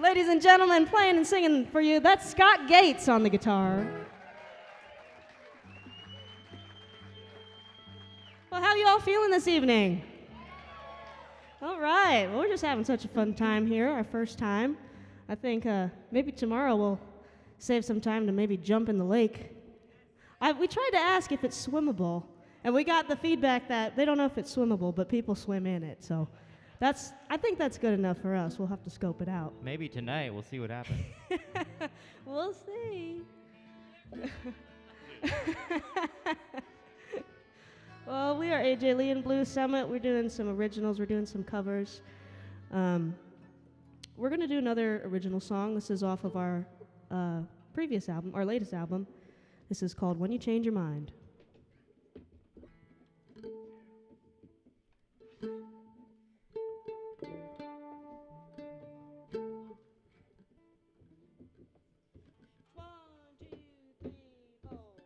Ladies and gentlemen, playing and singing for you, that's Scott Gates on the guitar. Well, how you all feeling this evening? All right. Well, we're just having such a fun time here, our first time. I think maybe tomorrow we'll save some time to maybe jump in the lake. We tried to ask if it's swimmable, and we got the feedback that they don't know if it's swimmable, but people swim in it. So I think that's good enough for us. We'll have to scope it out. Maybe tonight. We'll see what happens. We'll see. Well, we are AJ Lee and Blue Summit. We're doing some originals. We're doing some covers. We're going to do another original song. This is off of our previous album, our latest album. This is called When You Change Your Mind.